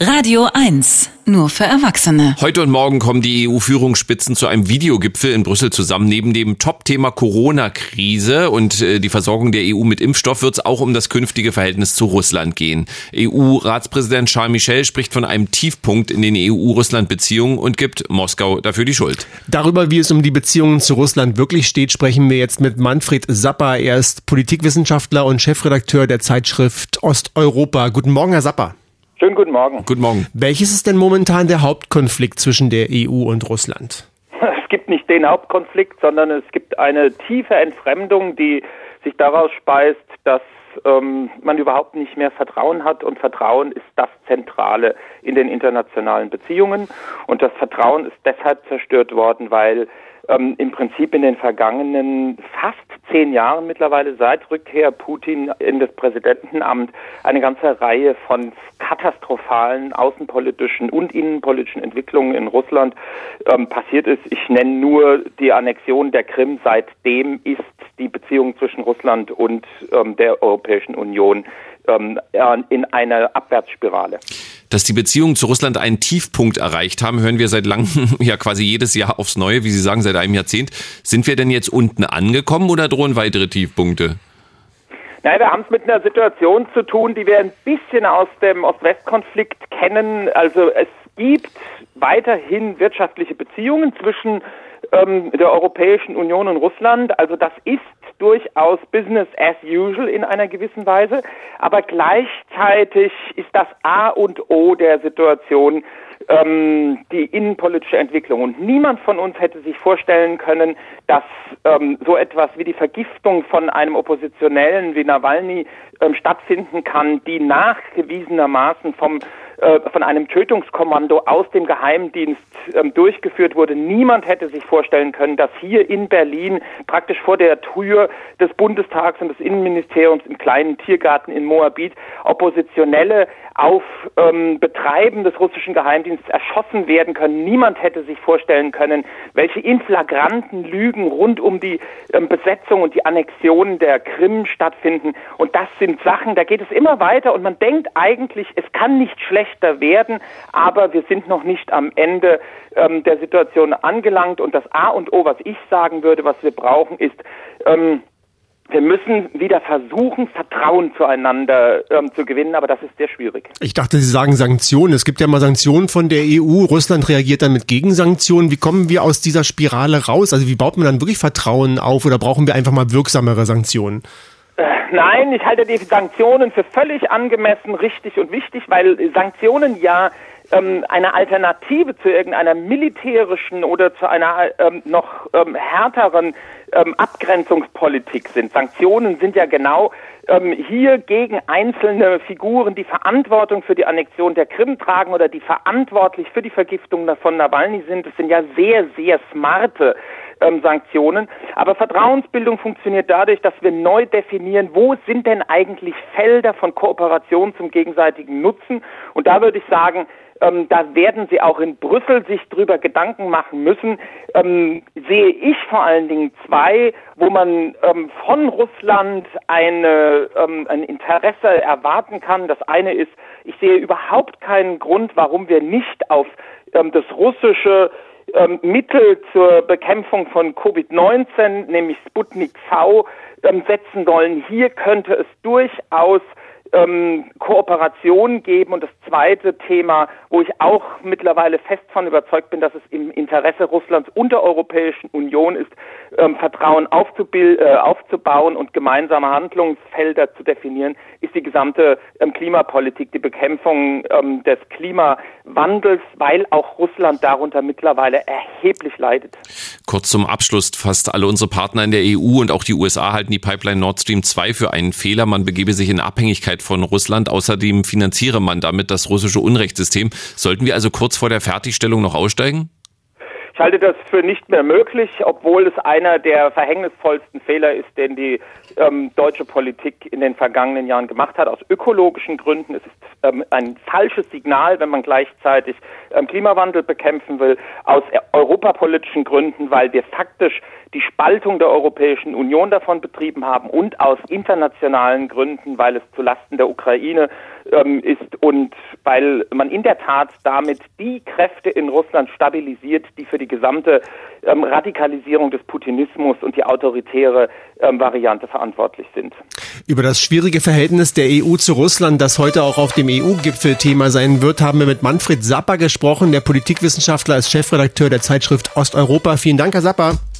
Radio 1, nur für Erwachsene. Heute und morgen kommen die EU-Führungsspitzen zu einem Videogipfel in Brüssel zusammen. Neben dem Top-Thema Corona-Krise und die Versorgung der EU mit Impfstoff wird es auch um das künftige Verhältnis zu Russland gehen. EU-Ratspräsident Charles Michel spricht von einem Tiefpunkt in den EU-Russland-Beziehungen und gibt Moskau dafür die Schuld. Darüber, wie es um die Beziehungen zu Russland wirklich steht, sprechen wir jetzt mit Manfred Sapper. Er ist Politikwissenschaftler und Chefredakteur der Zeitschrift Osteuropa. Guten Morgen, Herr Sapper. Schönen guten Morgen. Guten Morgen. Welches ist denn momentan der Hauptkonflikt zwischen der EU und Russland? Es gibt nicht den Hauptkonflikt, sondern es gibt eine tiefe Entfremdung, die sich daraus speist, dass man überhaupt nicht mehr Vertrauen hat, und Vertrauen ist das Zentrale in den internationalen Beziehungen, und das Vertrauen ist deshalb zerstört worden, weil im Prinzip in den vergangenen fast 10 Jahren mittlerweile seit Rückkehr Putin in das Präsidentenamt eine ganze Reihe von katastrophalen außenpolitischen und innenpolitischen Entwicklungen in Russland passiert ist. Ich nenne nur die Annexion der Krim. Seitdem ist die Beziehung zwischen Russland und der Europäischen Union in einer Abwärtsspirale. Dass die Beziehungen zu Russland einen Tiefpunkt erreicht haben, hören wir seit langem, ja quasi jedes Jahr aufs Neue, wie Sie sagen, seit einem Jahrzehnt. Sind wir denn jetzt unten angekommen oder drohen weitere Tiefpunkte? Nein, wir haben es mit einer Situation zu tun, die wir ein bisschen aus dem Ost-West-Konflikt kennen. Also es gibt weiterhin wirtschaftliche Beziehungen zwischen der Europäischen Union und Russland. Also das ist durchaus Business as usual in einer gewissen Weise. Aber gleichzeitig ist das A und O der Situation die innenpolitische Entwicklung. Und niemand von uns hätte sich vorstellen können, dass so etwas wie die Vergiftung von einem Oppositionellen wie Nawalny stattfinden kann, die nachgewiesenermaßen von einem Tötungskommando aus dem Geheimdienst durchgeführt wurde. Niemand hätte sich vorstellen können, dass hier in Berlin praktisch vor der Tür des Bundestags und des Innenministeriums im kleinen Tiergarten in Moabit Oppositionelle auf Betreiben des russischen Geheimdienstes erschossen werden können. Niemand hätte sich vorstellen können, welche inflagranten Lügen rund um die Besetzung und die Annexion der Krim stattfinden. Und das sind Sachen, da geht es immer weiter, und man denkt eigentlich, es kann nicht schlechter werden, aber wir sind noch nicht am Ende der Situation angelangt. Und das A und O, was ich sagen würde, was wir brauchen, ist, wir müssen wieder versuchen, Vertrauen zueinander zu gewinnen, aber das ist sehr schwierig. Ich dachte, Sie sagen Sanktionen. Es gibt ja mal Sanktionen von der EU. Russland reagiert dann mit Gegensanktionen. Wie kommen wir aus dieser Spirale raus? Also wie baut man dann wirklich Vertrauen auf, oder brauchen wir einfach mal wirksamere Sanktionen? Nein, ich halte die Sanktionen für völlig angemessen, richtig und wichtig, weil Sanktionen ja eine Alternative zu irgendeiner militärischen oder zu einer noch härteren Abgrenzungspolitik sind. Sanktionen sind ja genau hier gegen einzelne Figuren, die Verantwortung für die Annexion der Krim tragen oder die verantwortlich für die Vergiftung von Nawalny sind. Das sind ja sehr, sehr smarte Sanktionen. Aber Vertrauensbildung funktioniert dadurch, dass wir neu definieren, wo sind denn eigentlich Felder von Kooperation zum gegenseitigen Nutzen. Und da würde ich sagen, da werden Sie auch in Brüssel sich drüber Gedanken machen müssen. Sehe ich vor allen Dingen zwei, wo man von Russland ein Interesse erwarten kann. Das eine ist, ich sehe überhaupt keinen Grund, warum wir nicht auf das russische Mittel zur Bekämpfung von Covid-19, nämlich Sputnik V, setzen sollen. Hier könnte es durchaus Kooperation geben. Und das zweite Thema, wo ich auch mittlerweile fest von überzeugt bin, dass es im Interesse Russlands und der Europäischen Union ist, Vertrauen aufzubauen und gemeinsame Handlungsfelder zu definieren, ist die gesamte Klimapolitik, die Bekämpfung des Klimawandels, weil auch Russland darunter mittlerweile erheblich leidet. Kurz zum Abschluss: Fast alle unsere Partner in der EU und auch die USA halten die Pipeline Nord Stream 2 für einen Fehler. Man begebe sich in Abhängigkeit von Russland. Außerdem finanziere man damit das russische Unrechtssystem. Sollten wir also kurz vor der Fertigstellung noch aussteigen? Ich halte das für nicht mehr möglich, obwohl es einer der verhängnisvollsten Fehler ist, den die deutsche Politik in den vergangenen Jahren gemacht hat, aus ökologischen Gründen. Es ist ein falsches Signal, wenn man gleichzeitig Klimawandel bekämpfen will, aus europapolitischen Gründen, weil wir faktisch die Spaltung der Europäischen Union davon betrieben haben, und aus internationalen Gründen, weil es zulasten der Ukraine ist und weil man in der Tat damit die Kräfte in Russland stabilisiert, die für die gesamte Radikalisierung des Putinismus und die autoritäre Variante verantwortlich sind. Über das schwierige Verhältnis der EU zu Russland, das heute auch auf dem EU-Gipfel Thema sein wird, haben wir mit Manfred Sapper gesprochen. Der Politikwissenschaftler ist Chefredakteur der Zeitschrift Osteuropa. Vielen Dank, Herr Sapper.